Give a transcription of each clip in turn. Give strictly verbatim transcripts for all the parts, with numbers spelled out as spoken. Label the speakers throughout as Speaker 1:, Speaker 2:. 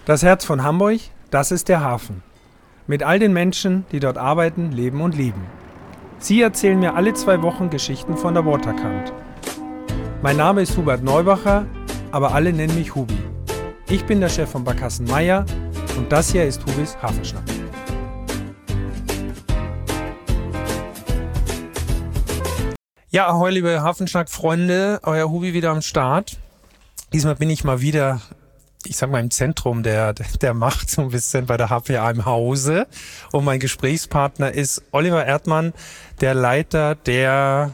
Speaker 1: Das Herz von Hamburg, das ist der Hafen. Mit all den Menschen, die dort arbeiten, leben und lieben. Sie erzählen mir alle zwei Wochen Geschichten von der Waterkant. Mein Name ist Hubert Neubacher, aber alle nennen mich Hubi. Ich bin der Chef von Barkassen Meier und das hier ist Hubis Hafenschnack. Ja, ahoi liebe Hafenschnack-Freunde, euer Hubi wieder am Start. Diesmal bin ich mal wieder, ich sag mal, im Zentrum der, der Macht, so ein bisschen bei der H P A im Hause. Und mein Gesprächspartner ist Oliver Erdmann, der Leiter der,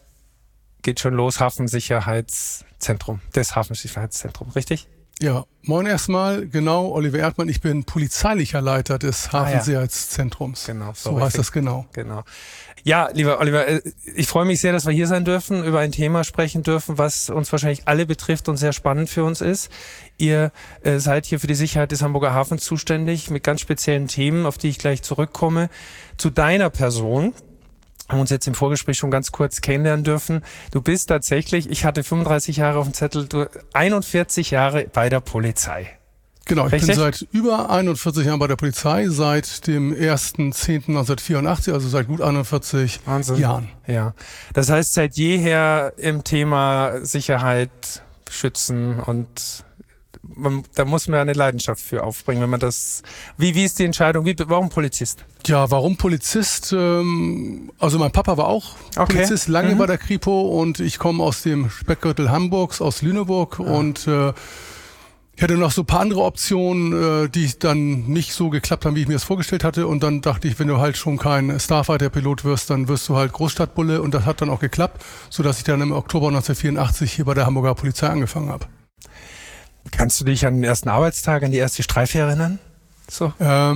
Speaker 1: geht schon los, Hafensicherheitszentrum, des Hafensicherheitszentrums, richtig?
Speaker 2: Ja, moin erstmal, genau, Oliver Erdmann, ich bin polizeilicher Leiter des Hafensicherheitszentrums.
Speaker 1: Ah, ja. Genau,
Speaker 2: so, so heißt das genau.
Speaker 1: Genau. Ja, lieber Oliver, ich freue mich sehr, dass wir hier sein dürfen, über ein Thema sprechen dürfen, was uns wahrscheinlich alle betrifft und sehr spannend für uns ist. Ihr äh, seid hier für die Sicherheit des Hamburger Hafens zuständig mit ganz speziellen Themen, auf die ich gleich zurückkomme. Zu deiner Person. Haben uns jetzt im Vorgespräch schon ganz kurz kennenlernen dürfen. Du bist tatsächlich, ich hatte fünfunddreißig Jahre auf dem Zettel, du einundvierzig Jahre bei der Polizei.
Speaker 2: Genau, ich
Speaker 1: Richtig?
Speaker 2: bin seit über einundvierzig Jahren bei der Polizei, seit dem ersten zehnten neunzehnhundertvierundachtzig, also seit gut einundvierzig
Speaker 1: Wahnsinn.
Speaker 2: Jahren.
Speaker 1: Ja, das heißt seit jeher im Thema Sicherheit, Schützen und man, da muss man eine Leidenschaft für aufbringen, wenn man das. Wie wie ist die Entscheidung? Wie, warum Polizist?
Speaker 2: Ja, warum Polizist? Ähm, also mein Papa war auch
Speaker 1: Okay.
Speaker 2: Polizist, lange
Speaker 1: Mhm.
Speaker 2: bei der Kripo und ich komme aus dem Speckgürtel Hamburgs, aus Lüneburg
Speaker 1: Ja.
Speaker 2: und äh, ich hatte noch so ein paar andere Optionen, äh, die dann nicht so geklappt haben, wie ich mir das vorgestellt hatte. Und dann dachte ich, wenn du halt schon kein Starfighter-Pilot wirst, dann wirst du halt Großstadtbulle. Und das hat dann auch geklappt, sodass ich dann im Oktober neunzehnhundertvierundachtzig hier bei der Hamburger Polizei angefangen habe.
Speaker 1: Kannst du dich an den ersten Arbeitstag, an die erste Streife erinnern? So.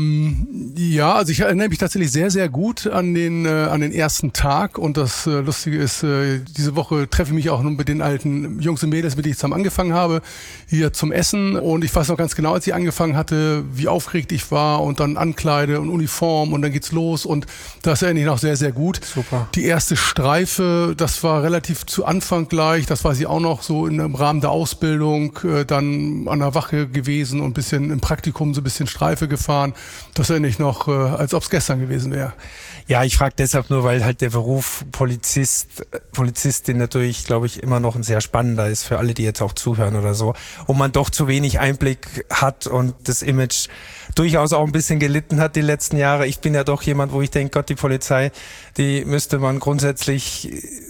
Speaker 2: Ähm, ja, also ich erinnere mich tatsächlich sehr, sehr gut an den äh, an den ersten Tag und das äh, Lustige ist, äh, diese Woche treffe ich mich auch nun mit den alten Jungs und Mädels, mit denen ich zusammen angefangen habe, hier zum Essen und ich weiß noch ganz genau, als ich angefangen hatte, wie aufgeregt ich war und dann Ankleide und Uniform und dann geht's los und das erinnere ich noch sehr, sehr gut.
Speaker 1: Super.
Speaker 2: Die erste Streife, das war relativ zu Anfang gleich, das weiß ich auch noch, so in, im Rahmen der Ausbildung, äh, dann an der Wache gewesen und ein bisschen im Praktikum so ein bisschen Streife gefahren. Das erinnere ich noch, äh, als ob es gestern gewesen wäre.
Speaker 1: Ja, ich frage deshalb nur, weil halt der Beruf Polizist, Polizistin natürlich, glaube ich, immer noch ein sehr spannender ist für alle, die jetzt auch zuhören oder so. Und man doch zu wenig Einblick hat und das Image durchaus auch ein bisschen gelitten hat die letzten Jahre. Ich bin ja doch jemand, wo ich denke, Gott, die Polizei, die müsste man grundsätzlich,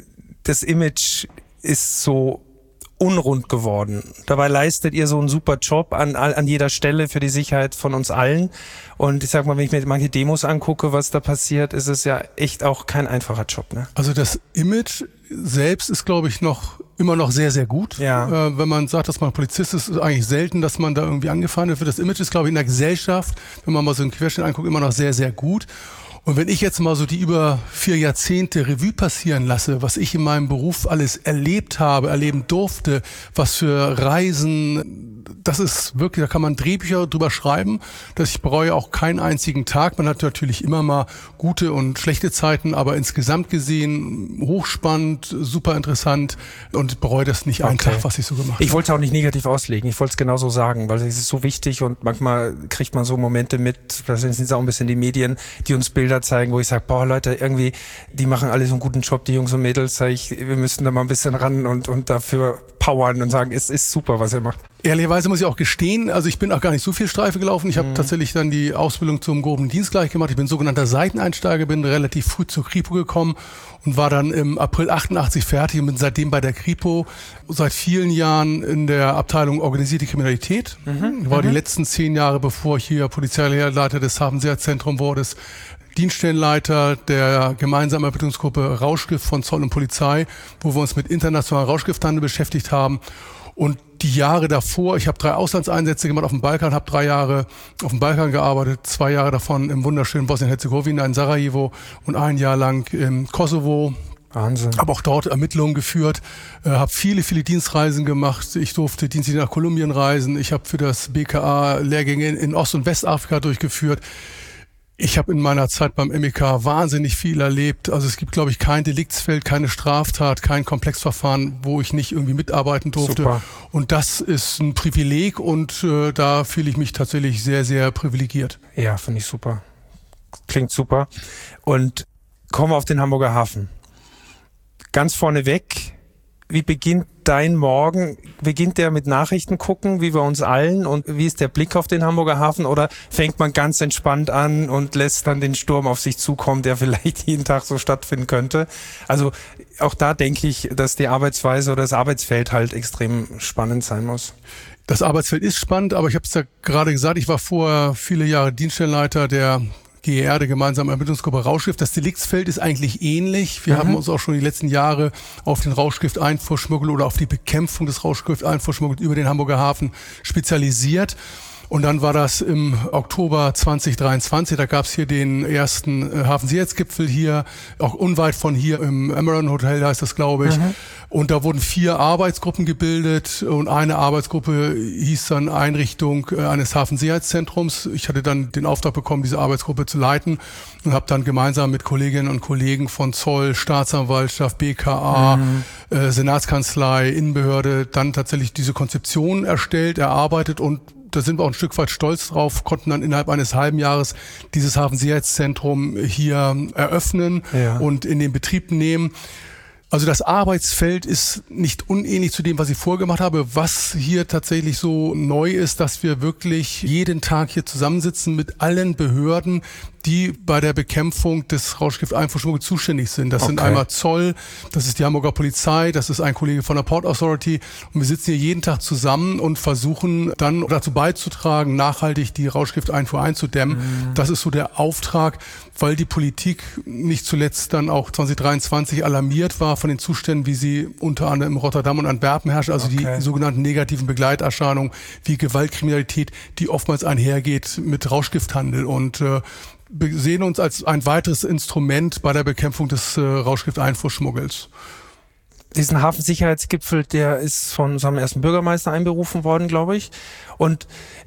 Speaker 1: das Image ist so unrund geworden. Dabei leistet ihr so einen super Job an, an jeder Stelle für die Sicherheit von uns allen. Und ich sag mal, wenn ich mir manche Demos angucke, was da passiert, ist es ja echt auch kein einfacher Job, ne?
Speaker 2: Also das Image selbst ist, glaube ich, noch immer noch sehr, sehr gut.
Speaker 1: Ja.
Speaker 2: Äh, wenn man sagt, dass man Polizist ist, ist eigentlich selten, dass man da irgendwie angefeindet wird. Das Image ist, glaube ich, in der Gesellschaft, wenn man mal so einen Querschnitt anguckt, immer noch sehr, sehr gut. Und wenn ich jetzt mal so die über vier Jahrzehnte Revue passieren lasse, was ich in meinem Beruf alles erlebt habe, erleben durfte, was für Reisen, das ist wirklich, da kann man Drehbücher drüber schreiben, dass ich bereue auch keinen einzigen Tag. Man hat natürlich immer mal gute und schlechte Zeiten, aber insgesamt gesehen hochspannend, super interessant und bereue das nicht einen
Speaker 1: Okay.
Speaker 2: Tag, was ich so gemacht habe.
Speaker 1: Ich wollte es auch nicht negativ auslegen. Ich wollte es genauso sagen, weil es ist so wichtig und manchmal kriegt man so Momente mit, das sind es auch ein bisschen die Medien, die uns Bilder zeigen, wo ich sage, boah Leute, irgendwie, die machen alle so einen guten Job, die Jungs und Mädels, sag ich, wir müssen da mal ein bisschen ran und, und dafür powern und sagen, es ist super, was ihr macht.
Speaker 2: Ehrlicherweise muss ich auch gestehen, also ich bin auch gar nicht so viel Streife gelaufen. Ich habe
Speaker 1: Mhm.
Speaker 2: tatsächlich dann die Ausbildung zum groben Dienst gleich gemacht. Ich bin sogenannter Seiteneinsteiger, bin relativ früh zur Kripo gekommen und war dann im April achtundachtzig fertig und bin seitdem bei der Kripo seit vielen Jahren in der Abteilung organisierte Kriminalität.
Speaker 1: Mhm.
Speaker 2: Ich war
Speaker 1: Mhm.
Speaker 2: die letzten zehn Jahre, bevor ich hier Polizeileiter des Hafensicherheitszentrums wurde, Dienststellenleiter der gemeinsamen Ermittlungsgruppe Rauschgift von Zoll und Polizei, wo wir uns mit internationalem Rauschgifthandel beschäftigt haben. Und die Jahre davor, ich habe drei Auslandseinsätze gemacht auf dem Balkan, habe drei Jahre auf dem Balkan gearbeitet, zwei Jahre davon im wunderschönen Bosnien-Herzegowina in Sarajevo und ein Jahr lang im Kosovo.
Speaker 1: Wahnsinn.
Speaker 2: Habe auch dort Ermittlungen geführt, äh, habe viele, viele Dienstreisen gemacht. Ich durfte dienstlich nach Kolumbien reisen. Ich habe für das B K A Lehrgänge in Ost- und Westafrika durchgeführt. Ich habe in meiner Zeit beim M E K wahnsinnig viel erlebt. Also es gibt, glaube ich, kein Deliktsfeld, keine Straftat, kein Komplexverfahren, wo ich nicht irgendwie mitarbeiten durfte.
Speaker 1: Super.
Speaker 2: Und das ist ein Privileg und äh, da fühle ich mich tatsächlich sehr, sehr privilegiert.
Speaker 1: Ja, finde ich super. Klingt super. Und kommen wir auf den Hamburger Hafen. Ganz vorneweg, wie beginnt dein Morgen? Beginnt der mit Nachrichten gucken, wie bei uns allen? Und wie ist der Blick auf den Hamburger Hafen? Oder fängt man ganz entspannt an und lässt dann den Sturm auf sich zukommen, der vielleicht jeden Tag so stattfinden könnte? Also auch da denke ich, dass die Arbeitsweise oder das Arbeitsfeld halt extrem spannend sein muss.
Speaker 2: Das Arbeitsfeld ist spannend, aber ich habe es ja gerade gesagt, ich war vorher viele Jahre Dienststellenleiter der G E R, der gemeinsamen Ermittlungsgruppe Rauschgift. Das Deliktsfeld ist eigentlich ähnlich. Wir mhm. haben uns auch schon die letzten Jahre auf den Rauschgifteinfuhrschmuggel oder auf die Bekämpfung des Rauschgifteinfuhrschmuggels über den Hamburger Hafen spezialisiert. Und dann war das im Oktober zwanzig dreiundzwanzig, da gab es hier den ersten äh, Hafensicherheitsgipfel hier, auch unweit von hier im Emerald Hotel heißt das, glaube ich. Mhm. Und da wurden vier Arbeitsgruppen gebildet und eine Arbeitsgruppe hieß dann Einrichtung äh, eines Hafensicherheitszentrums. Ich hatte dann den Auftrag bekommen, diese Arbeitsgruppe zu leiten und habe dann gemeinsam mit Kolleginnen und Kollegen von Zoll, Staatsanwaltschaft, B K A, mhm. äh, Senatskanzlei, Innenbehörde dann tatsächlich diese Konzeption erstellt, erarbeitet und da sind wir auch ein Stück weit stolz drauf, konnten dann innerhalb eines halben Jahres dieses Hafensicherheitszentrum hier eröffnen ja. und in den Betrieb nehmen. Also das Arbeitsfeld ist nicht unähnlich zu dem, was ich vorgemacht habe. Was hier tatsächlich so neu ist, dass wir wirklich jeden Tag hier zusammensitzen mit allen Behörden, die bei der Bekämpfung des Rauschgifteinfuhrschmuggels zuständig sind. Das okay. sind einmal Zoll, das ist die Hamburger Polizei, das ist ein Kollege von der Port Authority. Und wir sitzen hier jeden Tag zusammen und versuchen dann dazu beizutragen, nachhaltig die Rauschgifteinfuhr einzudämmen. Mhm. Das ist so der Auftrag, weil die Politik nicht zuletzt dann auch zwanzig dreiundzwanzig alarmiert war von den Zuständen, wie sie unter anderem in Rotterdam und Antwerpen herrschen, also okay. die sogenannten negativen Begleiterscheinungen wie Gewaltkriminalität, die oftmals einhergeht mit Rauschgifthandel. Und äh, wir sehen uns als ein weiteres Instrument bei der Bekämpfung des äh, Rauschgifteinfuhrschmuggels.
Speaker 1: Diesen Hafensicherheitsgipfel, der ist von unserem ersten Bürgermeister einberufen worden, glaube ich. Und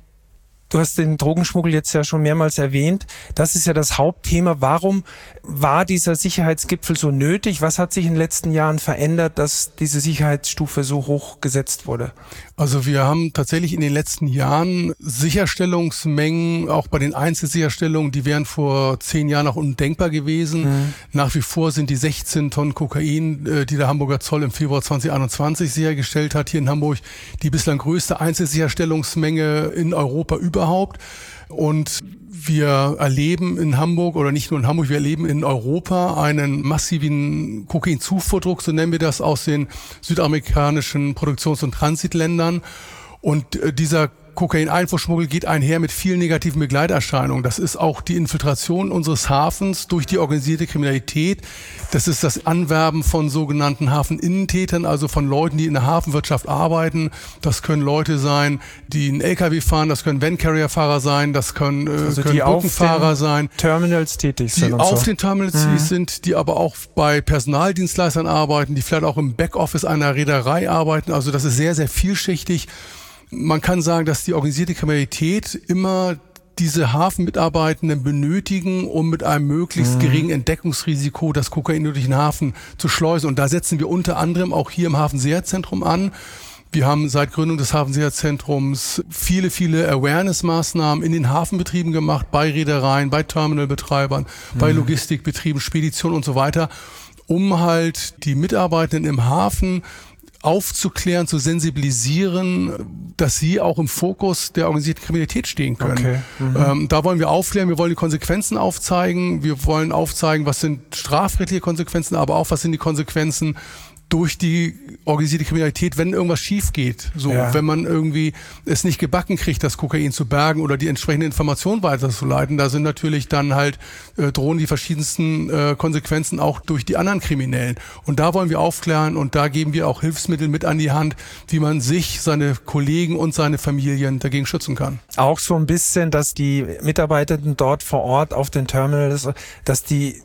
Speaker 1: du hast den Drogenschmuggel jetzt ja schon mehrmals erwähnt. Das ist ja das Hauptthema. Warum war dieser Sicherheitsgipfel so nötig? Was hat sich in den letzten Jahren verändert, dass diese Sicherheitsstufe so hoch gesetzt wurde?
Speaker 2: Also wir haben tatsächlich in den letzten Jahren Sicherstellungsmengen, auch bei den Einzelsicherstellungen, die wären vor zehn Jahren noch undenkbar gewesen. Mhm. Nach wie vor sind die sechzehn Tonnen Kokain, die der Hamburger Zoll im Februar zwanzig einundzwanzig sichergestellt hat, hier in Hamburg die bislang größte Einzelsicherstellungsmenge in Europa überhaupt. Und wir erleben in Hamburg, oder nicht nur in Hamburg, wir erleben in Europa einen massiven Kokainzufahrdruck, so nennen wir das, aus den südamerikanischen Produktions- und Transitländern. Und äh, dieser Kokaineinfuhrschmuggel geht einher mit vielen negativen Begleiterscheinungen. Das ist auch die Infiltration unseres Hafens durch die organisierte Kriminalität. Das ist das Anwerben von sogenannten Hafeninnentätern, also von Leuten, die in der Hafenwirtschaft arbeiten. Das können Leute sein, die einen L K W fahren, das können Van-Carrier-Fahrer sein, das können, äh, also können Brückenfahrer sein.
Speaker 1: Terminals tätig sind.
Speaker 2: Die und auf so. den Terminals mhm. sind, die aber auch bei Personaldienstleistern arbeiten, die vielleicht auch im Backoffice einer Reederei arbeiten. Also das ist sehr, sehr vielschichtig. Man kann sagen, dass die organisierte Kriminalität immer diese Hafenmitarbeitenden benötigen, um mit einem möglichst mhm. geringen Entdeckungsrisiko das Kokain durch den Hafen zu schleusen. Und da setzen wir unter anderem auch hier im Hafensicherheitszentrum an. Wir haben seit Gründung des Hafensicherheitszentrums viele, viele Awareness-Maßnahmen in den Hafenbetrieben gemacht, bei Reedereien, bei Terminalbetreibern, mhm. bei Logistikbetrieben, Speditionen und so weiter, um halt die Mitarbeitenden im Hafen aufzuklären, zu sensibilisieren, dass sie auch im Fokus der organisierten Kriminalität stehen können. Okay. Mhm. Ähm, da wollen wir aufklären, wir wollen die Konsequenzen aufzeigen, wir wollen aufzeigen, was sind strafrechtliche Konsequenzen, aber auch was sind die Konsequenzen durch die organisierte Kriminalität, wenn irgendwas schief geht. So, ja. wenn man irgendwie es nicht gebacken kriegt, das Kokain zu bergen oder die entsprechende Information weiterzuleiten, da sind natürlich dann halt, äh, drohen die verschiedensten äh, Konsequenzen auch durch die anderen Kriminellen. Und da wollen wir aufklären und da geben wir auch Hilfsmittel mit an die Hand, wie man sich, seine Kollegen und seine Familien dagegen schützen kann.
Speaker 1: Auch so ein bisschen, dass die Mitarbeitenden dort vor Ort auf den Terminals, dass die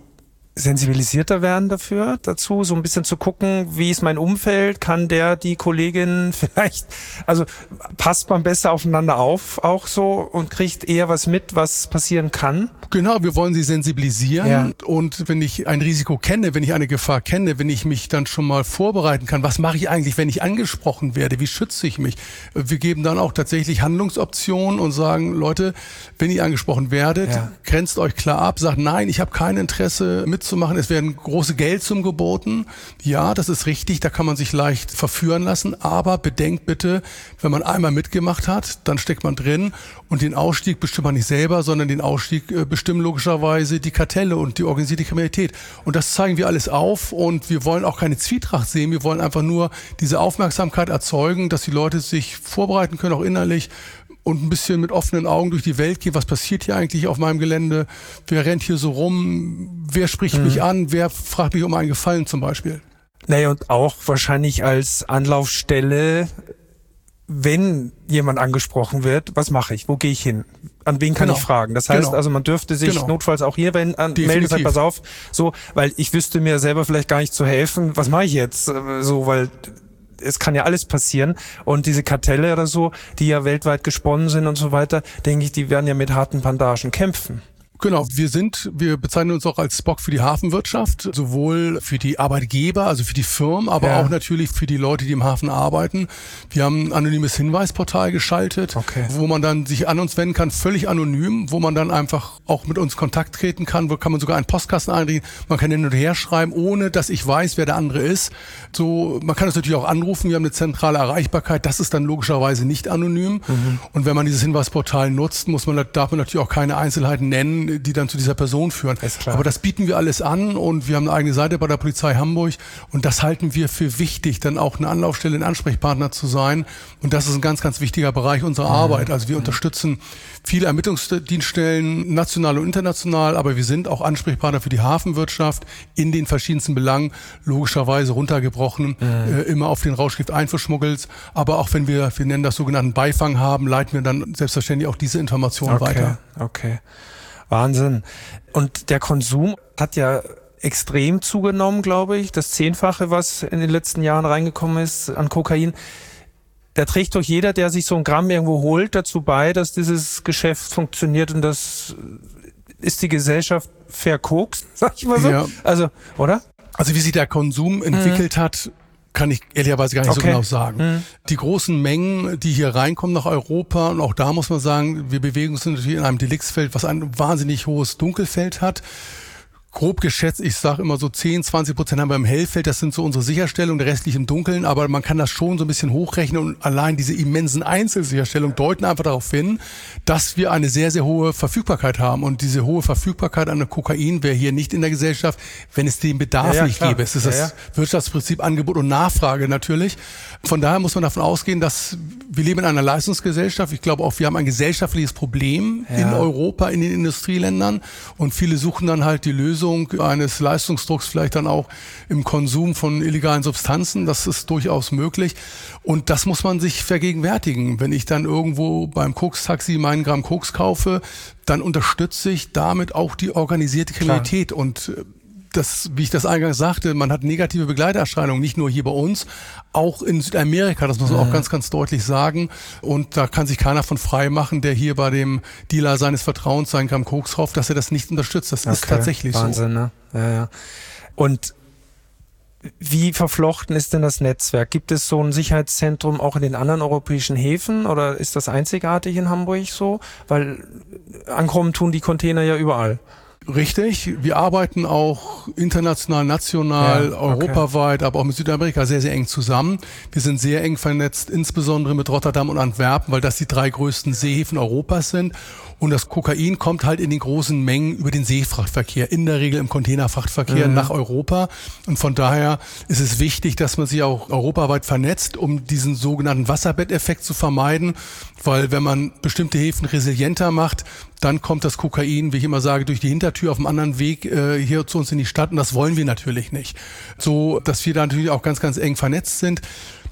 Speaker 1: sensibilisierter werden dafür, dazu, so ein bisschen zu gucken, wie ist mein Umfeld, kann der, die Kollegin vielleicht, also passt man besser aufeinander auf auch so und kriegt eher was mit, was passieren kann?
Speaker 2: Genau, wir wollen sie sensibilisieren
Speaker 1: ja.
Speaker 2: und wenn ich ein Risiko kenne, wenn ich eine Gefahr kenne, wenn ich mich dann schon mal vorbereiten kann, was mache ich eigentlich, wenn ich angesprochen werde, wie schütze ich mich? Wir geben dann auch tatsächlich Handlungsoptionen und sagen, Leute, wenn ihr angesprochen werdet,
Speaker 1: ja.
Speaker 2: grenzt euch klar ab, sagt nein, ich habe kein Interesse mitzumachen, es werden große Geldsummen geboten. Ja, das ist richtig, da kann man sich leicht verführen lassen, aber bedenkt bitte, wenn man einmal mitgemacht hat, dann steckt man drin und den Ausstieg bestimmt man nicht selber, sondern den Ausstieg äh, bestimmen logischerweise die Kartelle und die organisierte Kriminalität. Und das zeigen wir alles auf und wir wollen auch keine Zwietracht sehen, wir wollen einfach nur diese Aufmerksamkeit erzeugen, dass die Leute sich vorbereiten können, auch innerlich, und ein bisschen mit offenen Augen durch die Welt gehen. Was passiert hier eigentlich auf meinem Gelände? Wer rennt hier so rum? Wer spricht mhm. mich an? Wer fragt mich um einen Gefallen zum Beispiel?
Speaker 1: Naja, und auch wahrscheinlich als Anlaufstelle, wenn jemand angesprochen wird, was mache ich? Wo gehe ich hin? An wen kann
Speaker 2: genau.
Speaker 1: ich fragen? Das heißt
Speaker 2: genau.
Speaker 1: also, man dürfte sich
Speaker 2: genau.
Speaker 1: notfalls auch hier wenn, an, melden, sagt, pass auf, so, weil ich wüsste mir selber vielleicht gar nicht zu helfen. Was mache ich jetzt? So, weil es kann ja alles passieren. Und diese Kartelle oder so, die ja weltweit gesponnen sind und so weiter, denke ich, die werden ja mit harten Bandagen kämpfen.
Speaker 2: Genau, wir sind, wir bezeichnen uns auch als Spock für die Hafenwirtschaft, sowohl für die Arbeitgeber, also für die Firmen, aber ja. auch natürlich für die Leute, die im Hafen arbeiten. Wir haben ein anonymes Hinweisportal geschaltet,
Speaker 1: okay.
Speaker 2: wo man dann sich an uns wenden kann, völlig anonym, wo man dann einfach auch mit uns Kontakt treten kann, wo kann man sogar einen Postkasten einrichten, man kann hin und her schreiben, ohne dass ich weiß, wer der andere ist. So, man kann uns natürlich auch anrufen, wir haben eine zentrale Erreichbarkeit, das ist dann logischerweise nicht anonym. Mhm. Und wenn man dieses Hinweisportal nutzt, muss man, darf man natürlich auch keine Einzelheiten nennen, die dann zu dieser Person führen. Aber das bieten wir alles an und wir haben eine eigene Seite bei der Polizei Hamburg und das halten wir für wichtig, dann auch eine Anlaufstelle, ein Ansprechpartner zu sein und das ist ein ganz, ganz wichtiger Bereich unserer mhm. Arbeit. Also wir mhm. unterstützen viele Ermittlungsdienststellen, national und international, aber wir sind auch Ansprechpartner für die Hafenwirtschaft in den verschiedensten Belangen, logischerweise runtergebrochen, mhm. äh, immer auf den Rauschgift Einfuhrschmuggels, aber auch wenn wir, wir nennen das sogenannten Beifang haben, leiten wir dann selbstverständlich auch diese Informationen
Speaker 1: okay.
Speaker 2: weiter.
Speaker 1: Okay. Wahnsinn. Und der Konsum hat ja extrem zugenommen, glaube ich. Das Zehnfache, was in den letzten Jahren reingekommen ist an Kokain. Da trägt doch jeder, der sich so ein Gramm irgendwo holt, dazu bei, dass dieses Geschäft funktioniert und das ist die Gesellschaft verkokst, sag ich mal so. Ja. Also, oder?
Speaker 2: Also wie sich der Konsum entwickelt mhm. hat, kann ich ehrlicherweise gar nicht okay. so genau sagen. Mhm. Die großen Mengen, die hier reinkommen nach Europa, und auch da muss man sagen, wir bewegen uns natürlich in einem Deliktsfeld, was ein wahnsinnig hohes Dunkelfeld hat. Grob geschätzt, ich sage immer so zehn, zwanzig Prozent haben wir im Hellfeld, das sind so unsere Sicherstellungen, der restliche im Dunkeln, aber man kann das schon so ein bisschen hochrechnen und allein diese immensen Einzelsicherstellungen deuten einfach darauf hin, dass wir eine sehr, sehr hohe Verfügbarkeit haben und diese hohe Verfügbarkeit an Kokain wäre hier nicht in der Gesellschaft, wenn es den Bedarf ja, ja, nicht klar. gäbe. Es ist ja, das ja. Wirtschaftsprinzip Angebot und Nachfrage natürlich. Von daher muss man davon ausgehen, dass wir leben in einer Leistungsgesellschaft. Ich glaube auch, wir haben ein gesellschaftliches Problem ja. in Europa, in den Industrieländern und viele suchen dann halt die Lösung eines Leistungsdrucks vielleicht dann auch im Konsum von illegalen Substanzen. Das ist durchaus möglich. Und das muss man sich vergegenwärtigen. Wenn ich dann irgendwo beim Koks-Taxi meinen Gramm Koks kaufe, dann unterstütze ich damit auch die organisierte Kriminalität. Klar. Und das, wie ich das eingangs sagte, man hat negative Begleiterscheinungen, nicht nur hier bei uns, auch in Südamerika, das muss man mhm. auch ganz, ganz deutlich sagen. Und da kann sich keiner von frei machen, der hier bei dem Dealer seines Vertrauens seinen Gramm Koks kauft, dass er das nicht unterstützt. Das okay. ist tatsächlich
Speaker 1: Wahnsinn,
Speaker 2: so.
Speaker 1: Ne? Ja, ja. Und wie verflochten ist denn das Netzwerk? Gibt es so ein Sicherheitszentrum auch in den anderen europäischen Häfen oder ist das einzigartig in Hamburg so? Weil ankommen tun die Container ja überall.
Speaker 2: Richtig, wir arbeiten auch international, national, ja, okay. europaweit, aber auch mit Südamerika sehr, sehr eng zusammen. Wir sind sehr eng vernetzt, insbesondere mit Rotterdam und Antwerpen, weil das die drei größten Seehäfen Europas sind. Und das Kokain kommt halt in den großen Mengen über den Seefrachtverkehr, in der Regel im Containerfrachtverkehr mhm. nach Europa. Und von daher ist es wichtig, dass man sich auch europaweit vernetzt, um diesen sogenannten Wasserbetteffekt zu vermeiden. Weil wenn man bestimmte Häfen resilienter macht, dann kommt das Kokain, wie ich immer sage, durch die Hintertür auf einem anderen Weg äh, hier zu uns in die Stadt. Und das wollen wir natürlich nicht. So, dass wir da natürlich auch ganz, ganz eng vernetzt sind.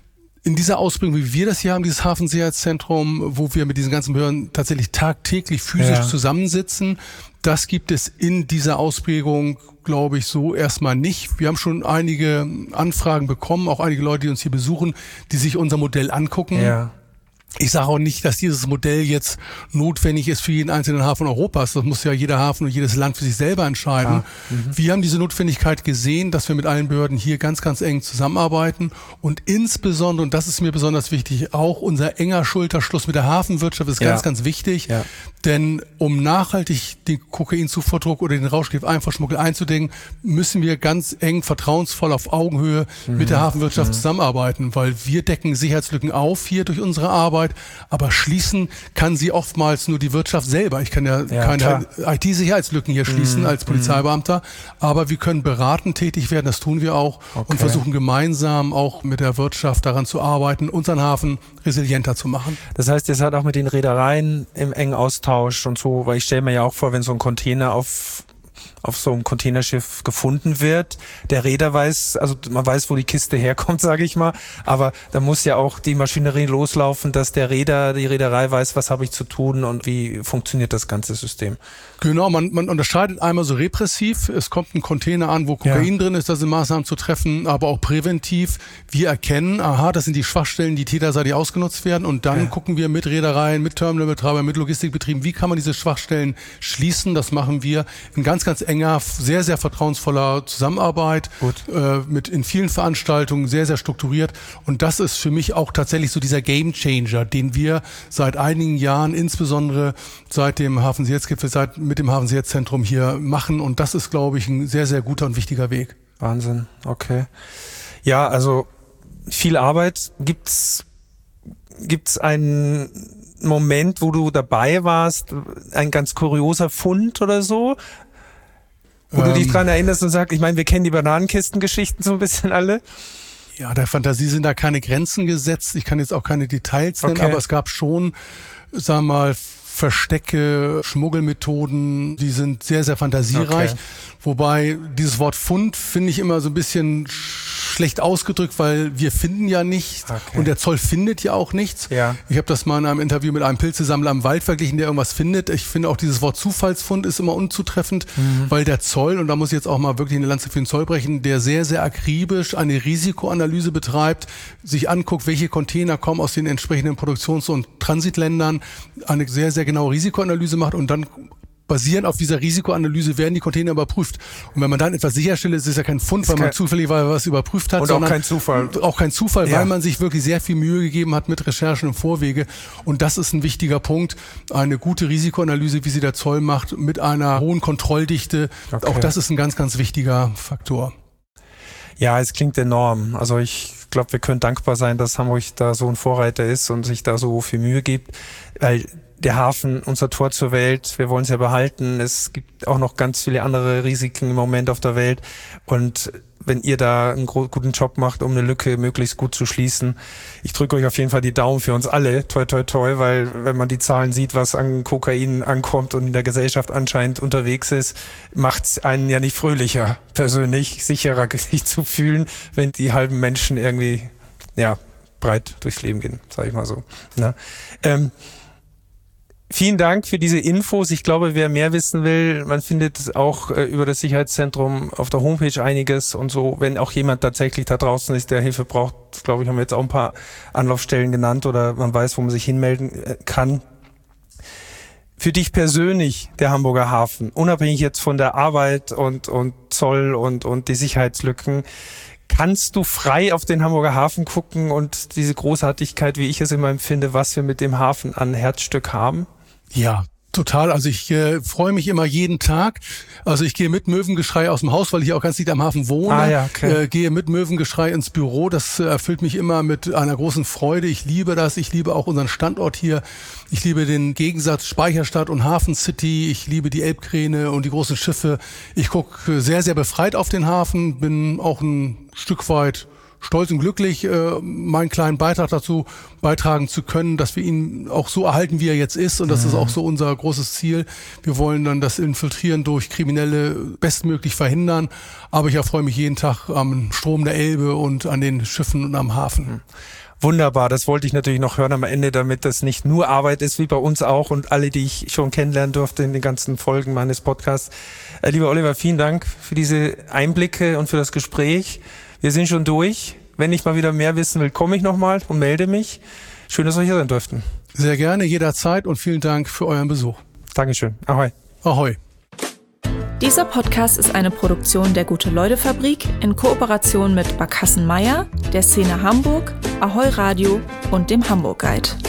Speaker 2: In dieser Ausprägung, wie wir das hier haben, dieses Hafensicherheitszentrum, wo wir mit diesen ganzen Behörden tatsächlich tagtäglich physisch ja. zusammensitzen, das gibt es in dieser Ausprägung, glaube ich, so erstmal nicht. Wir haben schon einige Anfragen bekommen, auch einige Leute, die uns hier besuchen, die sich unser Modell angucken.
Speaker 1: Ja.
Speaker 2: Ich sage auch nicht, dass dieses Modell jetzt notwendig ist für jeden einzelnen Hafen Europas. Das muss ja jeder Hafen und jedes Land für sich selber entscheiden. Ja. Mhm. Wir haben diese Notwendigkeit gesehen, dass wir mit allen Behörden hier ganz, ganz eng zusammenarbeiten und insbesondere, und das ist mir besonders wichtig, auch unser enger Schulterschluss mit der Hafenwirtschaft ist ja. ganz, ganz wichtig. Ja. Denn um nachhaltig den Kokainzufuhrdruck oder den Rauschgifteinfuhrschmuggel einzudämmen, müssen wir ganz eng, vertrauensvoll auf Augenhöhe mhm. mit der Hafenwirtschaft mhm. zusammenarbeiten, weil wir decken Sicherheitslücken auf hier durch unsere Arbeit. Aber schließen kann sie oftmals nur die Wirtschaft selber. Ich kann ja, ja keine I T-Sicherheitslücken hier schließen mm, als Polizeibeamter, mm. aber wir können beratend tätig werden, das tun wir auch okay. und versuchen gemeinsam auch mit der Wirtschaft daran zu arbeiten, unseren Hafen resilienter zu machen.
Speaker 1: Das heißt, ihr seid auch mit den Reedereien im engen Austausch und so, weil ich stelle mir ja auch vor, wenn so ein Container auf auf so einem Containerschiff gefunden wird. Der Reeder weiß, also man weiß, wo die Kiste herkommt, sage ich mal, aber da muss ja auch die Maschinerie loslaufen, dass der Reeder, die Reederei weiß, was habe ich zu tun und wie funktioniert das ganze System.
Speaker 2: Genau, man, man unterscheidet einmal so repressiv, es kommt ein Container an, wo Kokain ja. drin ist, da sind Maßnahmen zu treffen, aber auch präventiv. Wir erkennen, aha, das sind die Schwachstellen, die täterseitig ausgenutzt werden und dann ja. gucken wir mit Reedereien, mit Terminalbetreibern, mit Logistikbetrieben, wie kann man diese Schwachstellen schließen. Das machen wir in ganz, ganz enger, sehr, sehr vertrauensvoller Zusammenarbeit, äh, mit in vielen Veranstaltungen, sehr, sehr strukturiert. Und das ist für mich auch tatsächlich so dieser Gamechanger, den wir seit einigen Jahren, insbesondere seit dem Hafensicherheitsgipfel, seit mit dem Hafensicherheitszentrum hier machen. Und das ist, glaube ich, ein sehr, sehr guter und wichtiger Weg.
Speaker 1: Wahnsinn, okay. Ja, also viel Arbeit. Gibt's, gibt's einen Moment, wo du dabei warst, ein ganz kurioser Fund oder so? Wo ähm, du dich dran erinnerst und sagst, ich meine, wir kennen die Bananenkistengeschichten so ein bisschen alle.
Speaker 2: Ja, der Fantasie sind da keine Grenzen gesetzt. Ich kann jetzt auch keine Details nennen, okay. aber es gab schon, sagen wir mal, Verstecke, Schmuggelmethoden, die sind sehr, sehr fantasiereich. Okay. Wobei dieses Wort Fund finde ich immer so ein bisschen schlecht ausgedrückt, weil wir finden ja nichts okay. und der Zoll findet ja auch nichts. Ja. Ich habe das mal in einem Interview mit einem Pilzesammler im Wald verglichen, der irgendwas findet. Ich finde auch dieses Wort Zufallsfund ist immer unzutreffend, mhm. weil der Zoll, und da muss ich jetzt auch mal wirklich eine Lanze für den Zoll brechen, der sehr, sehr akribisch eine Risikoanalyse betreibt, sich anguckt, welche Container kommen aus den entsprechenden Produktions- und Transitländern, eine sehr, sehr genaue Risikoanalyse macht und dann basierend auf dieser Risikoanalyse werden die Container überprüft. Und wenn man dann etwas sicherstellt, ist es ja kein Fund, weil man zufällig was überprüft hat,
Speaker 1: und
Speaker 2: sondern
Speaker 1: auch kein Zufall.
Speaker 2: Auch kein Zufall, ja. weil man sich wirklich sehr viel Mühe gegeben hat mit Recherchen im Vorwege. Und das ist ein wichtiger Punkt. Eine gute Risikoanalyse, wie sie der Zoll macht, mit einer hohen Kontrolldichte. Okay. Auch das ist ein ganz, ganz wichtiger Faktor.
Speaker 1: Ja, es klingt enorm. Also ich glaube, wir können dankbar sein, dass Hamburg da so ein Vorreiter ist und sich da so viel Mühe gibt, weil der Hafen, unser Tor zur Welt, wir wollen es ja behalten. Es gibt auch noch ganz viele andere Risiken im Moment auf der Welt. Und wenn ihr da einen guten Job macht, um eine Lücke möglichst gut zu schließen, ich drücke euch auf jeden Fall die Daumen für uns alle, toi toi toi, weil wenn man die Zahlen sieht, was an Kokain ankommt und in der Gesellschaft anscheinend unterwegs ist, macht es einen ja nicht fröhlicher, persönlich sicherer sich zu fühlen, wenn die halben Menschen irgendwie ja breit durchs Leben gehen, sage ich mal so. Na? Ähm, Vielen Dank für diese Infos. Ich glaube, wer mehr wissen will, man findet auch äh, über das Sicherheitszentrum auf der Homepage einiges und so. Wenn auch jemand tatsächlich da draußen ist, der Hilfe braucht, glaube ich, haben wir jetzt auch ein paar Anlaufstellen genannt oder man weiß, wo man sich hinmelden äh, kann. Für dich persönlich, der Hamburger Hafen, unabhängig jetzt von der Arbeit und, und Zoll und, und die Sicherheitslücken, kannst du frei auf den Hamburger Hafen gucken und diese Großartigkeit, wie ich es immer empfinde, was wir mit dem Hafen an Herzstück haben?
Speaker 2: Ja, total. Also ich äh, freue mich immer jeden Tag. Also ich gehe mit Möwengeschrei aus dem Haus, weil ich auch ganz dicht am Hafen wohne.
Speaker 1: Ah, ja, okay.
Speaker 2: äh, gehe mit Möwengeschrei ins Büro. Das äh, erfüllt mich immer mit einer großen Freude. Ich liebe das. Ich liebe auch unseren Standort hier. Ich liebe den Gegensatz Speicherstadt und Hafen City. Ich liebe die Elbkräne und die großen Schiffe. Ich gucke sehr, sehr befreit auf den Hafen. Bin auch ein Stück weit stolz und glücklich, äh, meinen kleinen Beitrag dazu beitragen zu können, dass wir ihn auch so erhalten, wie er jetzt ist. Und das mhm. ist auch so unser großes Ziel. Wir wollen dann das Infiltrieren durch Kriminelle bestmöglich verhindern. Aber ich erfreue mich jeden Tag am Strom der Elbe und an den Schiffen und am Hafen.
Speaker 1: Wunderbar, das wollte ich natürlich noch hören am Ende, damit das nicht nur Arbeit ist, wie bei uns auch und alle, die ich schon kennenlernen durfte in den ganzen Folgen meines Podcasts. Äh, lieber Oliver, vielen Dank für diese Einblicke und für das Gespräch. Wir sind schon durch. Wenn ich mal wieder mehr wissen will, komme ich nochmal und melde mich. Schön, dass wir hier sein durften.
Speaker 2: Sehr gerne, jederzeit und vielen Dank für euren Besuch.
Speaker 1: Dankeschön. Ahoi.
Speaker 2: Ahoi.
Speaker 3: Dieser Podcast ist eine Produktion der Gute-Leute-Fabrik in Kooperation mit Barkassen Meier, der Szene Hamburg, Ahoi Radio und dem Hamburg Guide.